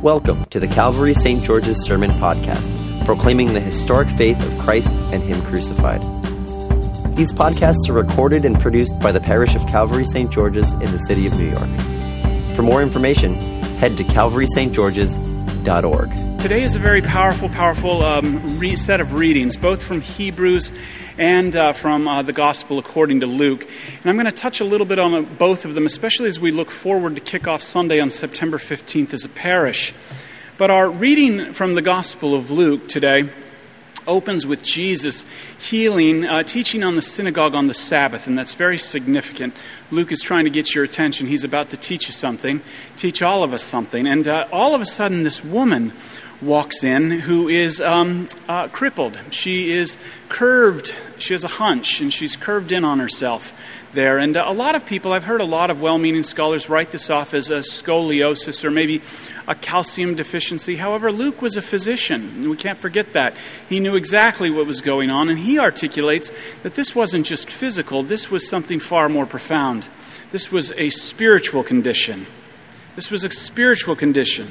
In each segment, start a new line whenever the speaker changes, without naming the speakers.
Welcome to the Calvary St. George's Sermon Podcast, proclaiming the historic faith of Christ and Him crucified. These podcasts are recorded and produced by the parish of Calvary St. George's in the city of New York. For more information, head to calvarystgeorges.org.
Today is a very powerful set of readings, both from Hebrews and from the Gospel according to Luke. And I'm going to touch a little bit on both of them, especially as we look forward to kick off Sunday on September 15th as a parish. But our reading from the Gospel of Luke today opens with Jesus healing, teaching on the synagogue on the Sabbath, and that's very significant. Luke is trying to get your attention. He's about to teach you something, teach all of us something. And all of a sudden, this woman walks in who is crippled. She is curved. She has a hunch, and she's curved in on herself there. And a lot of people, I've heard a lot of well-meaning scholars write this off as a scoliosis or maybe a calcium deficiency. However, Luke was a physician, and we can't forget that. He knew exactly what was going on, and he articulates that this wasn't just physical, this was something far more profound. This was a spiritual condition. This was a spiritual condition.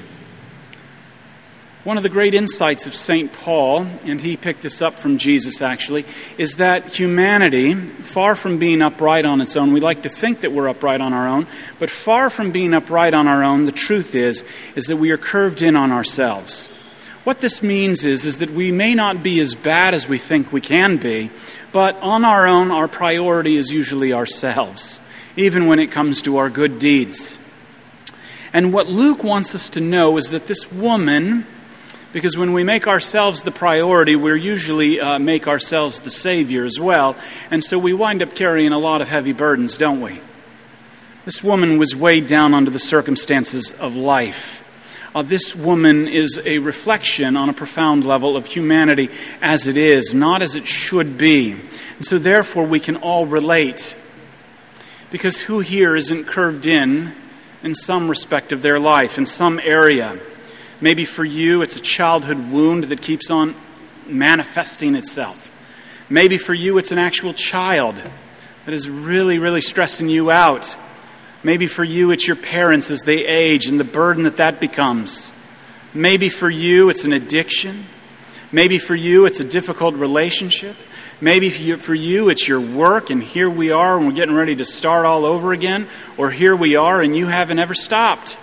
One of the great insights of St. Paul, and he picked this up from Jesus actually, is that humanity, far from being upright on its own, we like to think that we're upright on our own, but far from being upright on our own, the truth is that we are curved in on ourselves. What this means is that we may not be as bad as we think we can be, but on our own, our priority is usually ourselves, even when it comes to our good deeds. And what Luke wants us to know is that this woman, because when we make ourselves the priority, we usually make ourselves the Savior as well. And so we wind up carrying a lot of heavy burdens, don't we? This woman was weighed down under the circumstances of life. This woman is a reflection on a profound level of humanity as it is, not as it should be. And so therefore we can all relate. Because who here isn't curved in some respect of their life, in some area? Maybe for you, it's a childhood wound that keeps on manifesting itself. Maybe for you, it's an actual child that is really, really stressing you out. Maybe for you, it's your parents as they age and the burden that becomes. Maybe for you, it's an addiction. Maybe for you, it's a difficult relationship. Maybe for you, it's your work, and here we are and we're getting ready to start all over again. Or here we are and you haven't ever stopped.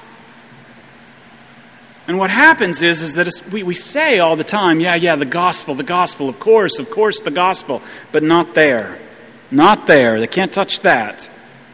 And what happens is that we say all the time, the gospel, of course, the gospel, but not there. Not there. They can't touch that.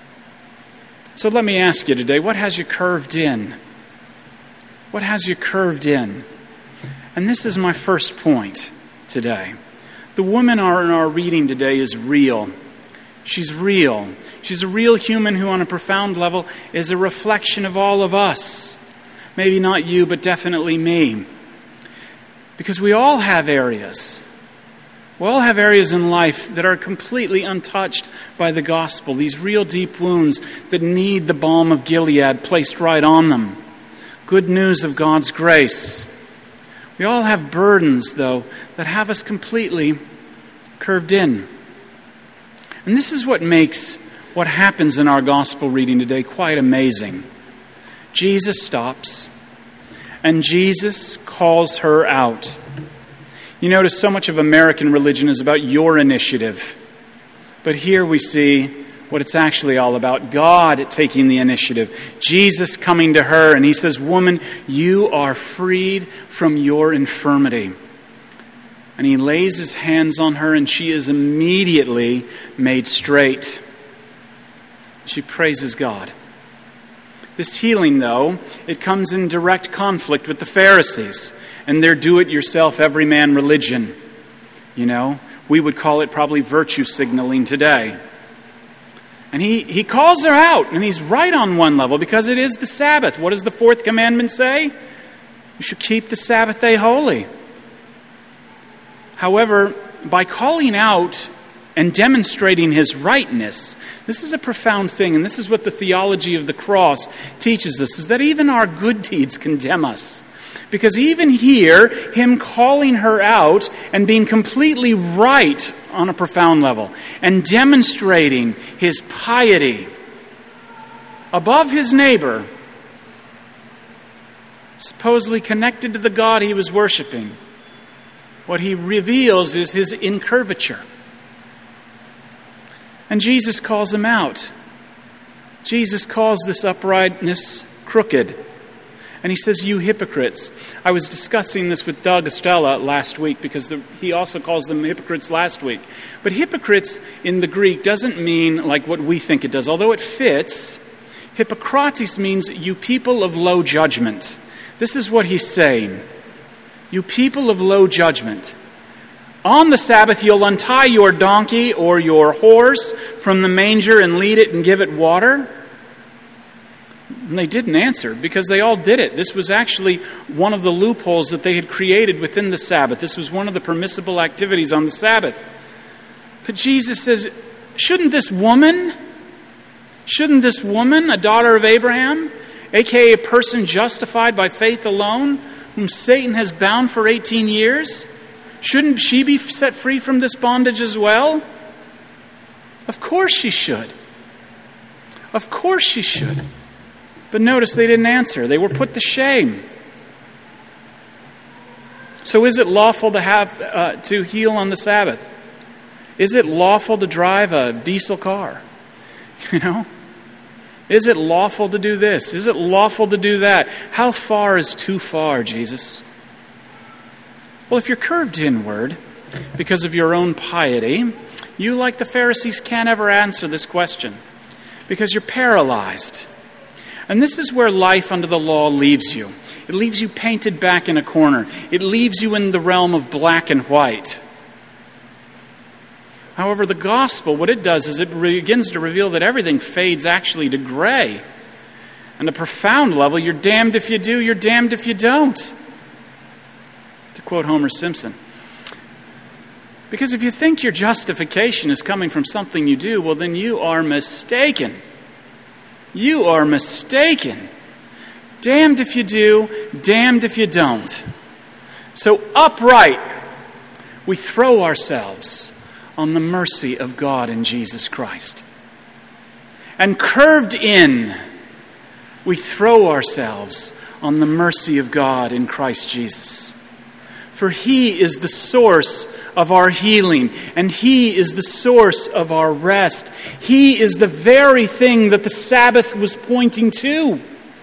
So let me ask you today, what has you curved in? What has you curved in? And this is my first point today. The woman in our reading today is real. She's real. She's a real human who on a profound level is a reflection of all of us. Maybe not you, but definitely me. Because we all have areas. We all have areas in life that are completely untouched by the gospel. These real deep wounds that need the balm of Gilead placed right on them. Good news of God's grace. We all have burdens, though, that have us completely curved in. And this is what makes what happens in our gospel reading today quite amazing. Jesus stops, and Jesus calls her out. You notice so much of American religion is about your initiative. But here we see what it's actually all about. God taking the initiative. Jesus coming to her, and he says, "Woman, you are freed from your infirmity." And he lays his hands on her, and she is immediately made straight. She praises God. This healing, though, it comes in direct conflict with the Pharisees and their do-it-yourself, everyman religion. You know, we would call it probably virtue signaling today. And he calls her out, and he's right on one level because it is the Sabbath. What does the fourth commandment say? You should keep the Sabbath day holy. However, by calling out and demonstrating his rightness, this is a profound thing, and this is what the theology of the cross teaches us, is that even our good deeds condemn us. Because even here, him calling her out and being completely right on a profound level and demonstrating his piety above his neighbor, supposedly connected to the God he was worshiping. What he reveals is his incurvature. And Jesus calls him out. Jesus calls this uprightness crooked. And he says, you hypocrites. I was discussing this with Doug Estella last week because he also calls them hypocrites last week. But hypocrites in the Greek doesn't mean like what we think it does. Although it fits, hypokrates means you people of low judgment. This is what he's saying. You people of low judgment. On the Sabbath, you'll untie your donkey or your horse from the manger and lead it and give it water. And they didn't answer because they all did it. This was actually one of the loopholes that they had created within the Sabbath. This was one of the permissible activities on the Sabbath. But Jesus says, shouldn't this woman, a daughter of Abraham, aka a person justified by faith alone, whom Satan has bound for 18 years, shouldn't she be set free from this bondage as well? Of course she should. Of course she should. But notice they didn't answer. They were put to shame. So is it lawful to heal on the Sabbath? Is it lawful to drive a diesel car? Is it lawful to do this? Is it lawful to do that? How far is too far, Jesus? Well, if you're curved inward because of your own piety, you, like the Pharisees, can't ever answer this question because you're paralyzed. And this is where life under the law leaves you. It leaves you painted back in a corner. It leaves you in the realm of black and white. However, the gospel, what it does is it begins to reveal that everything fades actually to gray. On a profound level, you're damned if you do, you're damned if you don't. To quote Homer Simpson. Because if you think your justification is coming from something you do, well, then you are mistaken. You are mistaken. Damned if you do, damned if you don't. So upright, we throw ourselves on the mercy of God in Jesus Christ. And curved in, we throw ourselves on the mercy of God in Christ Jesus. For He is the source of our healing, and He is the source of our rest. He is the very thing that the Sabbath was pointing to.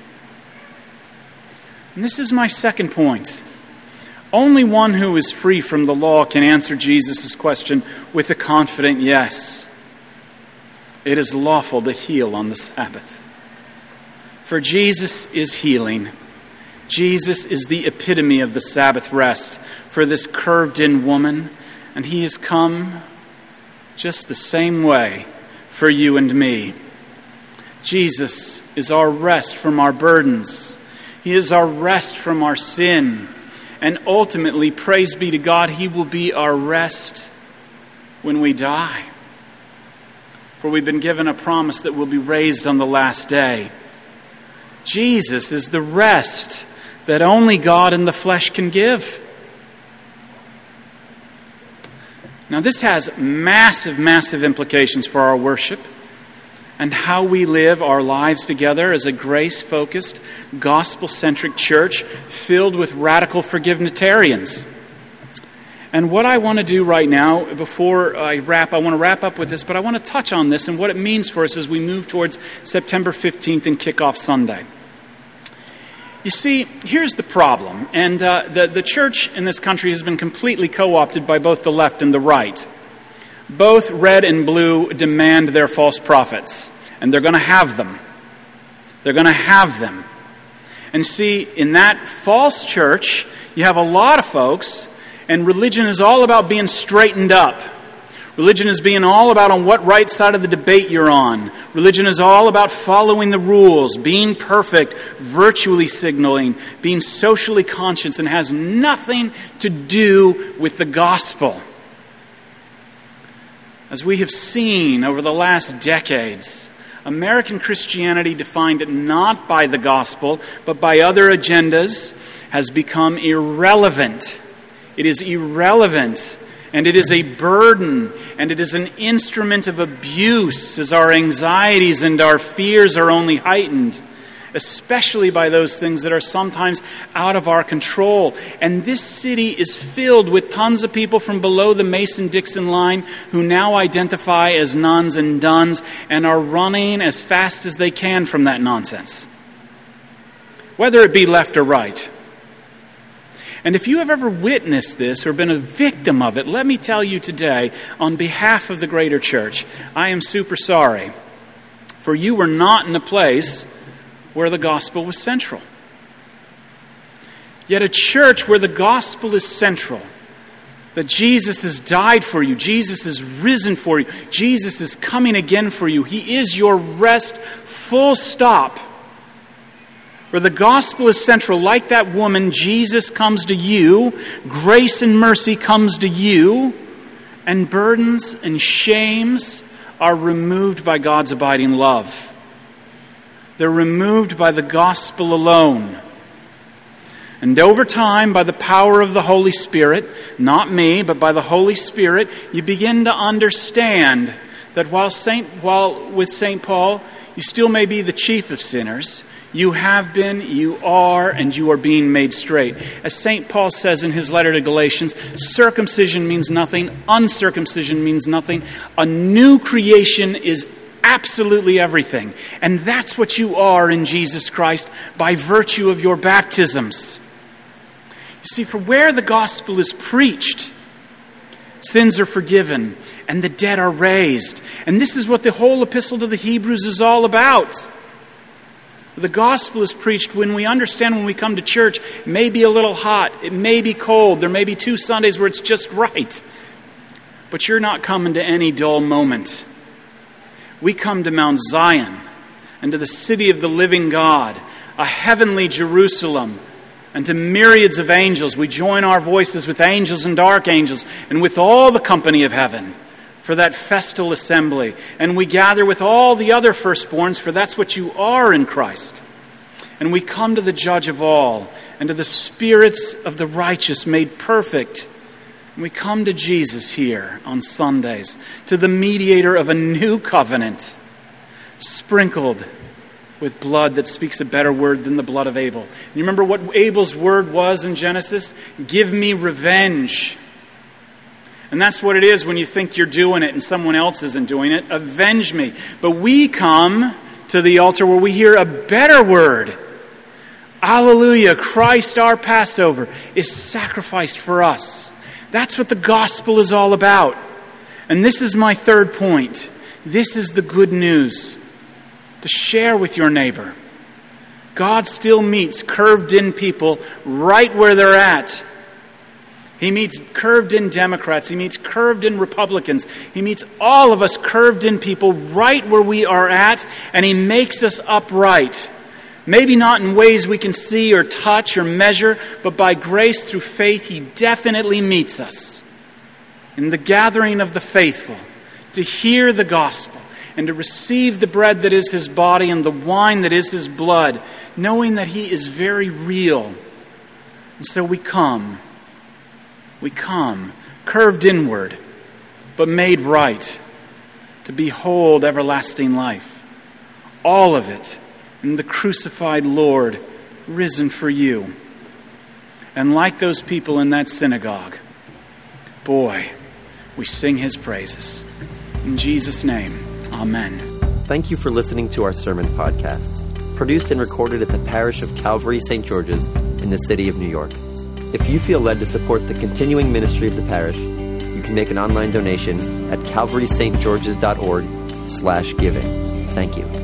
And this is my second point. Only one who is free from the law can answer Jesus' question with a confident yes. It is lawful to heal on the Sabbath. For Jesus is healing. Jesus is the epitome of the Sabbath rest for this curved-in woman, and He has come just the same way for you and me. Jesus is our rest from our burdens. He is our rest from our sin. And ultimately, praise be to God, He will be our rest when we die. For we've been given a promise that we'll be raised on the last day. Jesus is the rest that only God in the flesh can give. Now, this has massive, massive implications for our worship and how we live our lives together as a grace-focused, gospel-centric church filled with radical forgivenitarians. And what I want to do right now, before I want to wrap up with this, but I want to touch on this and what it means for us as we move towards September 15th and Kickoff Sunday. You see, here's the problem, and the church in this country has been completely co-opted by both the left and the right. Both red and blue demand their false prophets, and they're going to have them. They're going to have them. And see, in that false church, you have a lot of folks, and religion is all about being straightened up. Religion is being all about on what right side of the debate you're on. Religion is all about following the rules, being perfect, virtually signaling, being socially conscious, and has nothing to do with the gospel. As we have seen over the last decades, American Christianity, defined not by the gospel, but by other agendas, has become irrelevant. It is irrelevant. And it is a burden, and it is an instrument of abuse as our anxieties and our fears are only heightened. especially by those things that are sometimes out of our control. And this city is filled with tons of people from below the Mason-Dixon line who now identify as nones and dones and are running as fast as they can from that nonsense, whether it be left or right. And if you have ever witnessed this or been a victim of it, let me tell you today, on behalf of the greater church, I am super sorry. For you were not in a place where the gospel was central. Yet a church where the gospel is central, that Jesus has died for you, Jesus has risen for you, Jesus is coming again for you, He is your rest, full stop. Where the gospel is central, like that woman, Jesus comes to you, grace and mercy comes to you, and burdens and shames are removed by God's abiding love. They're removed by the gospel alone. And over time, by the power of the Holy Spirit, not me, but by the Holy Spirit, you begin to understand that while with St. Paul, you still may be the chief of sinners, you have been, you are, and you are being made straight. As St. Paul says in his letter to Galatians, circumcision means nothing, uncircumcision means nothing. A new creation is absolutely everything. And that's what you are in Jesus Christ by virtue of your baptisms. You see, for where the gospel is preached, sins are forgiven and the dead are raised. And this is what the whole epistle to the Hebrews is all about. The gospel is preached when we understand when we come to church, it may be a little hot, it may be cold, there may be 2 Sundays where it's just right. But you're not coming to any dull moment. We come to Mount Zion and to the city of the living God, a heavenly Jerusalem, and to myriads of angels. We join our voices with angels and archangels and with all the company of heaven for that festal assembly. And we gather with all the other firstborns, for that's what you are in Christ. And we come to the judge of all and to the spirits of the righteous made perfect. And we come to Jesus here on Sundays, to the mediator of a new covenant, sprinkled with blood that speaks a better word than the blood of Abel. You remember what Abel's word was in Genesis? Give me revenge. And that's what it is when you think you're doing it and someone else isn't doing it. Avenge me. But we come to the altar where we hear a better word. Alleluia, Christ our Passover is sacrificed for us. That's what the gospel is all about. And this is my third point. This is the good news to share with your neighbor. God still meets curved-in people right where they're at. He meets curved-in Democrats. He meets curved-in Republicans. He meets all of us curved-in people right where we are at, and He makes us upright. Maybe not in ways we can see or touch or measure, but by grace through faith, He definitely meets us in the gathering of the faithful to hear the gospel and to receive the bread that is His body and the wine that is His blood, knowing that He is very real. And so we come, curved inward, but made right, to behold everlasting life. All of it in the crucified Lord, risen for you. And like those people in that synagogue, boy, we sing His praises. In Jesus' name, amen.
Thank you for listening to our sermon podcast, produced and recorded at the parish of Calvary St. George's in the city of New York. If you feel led to support the continuing ministry of the parish, you can make an online donation at calvarystgeorges.org/giving. Thank you.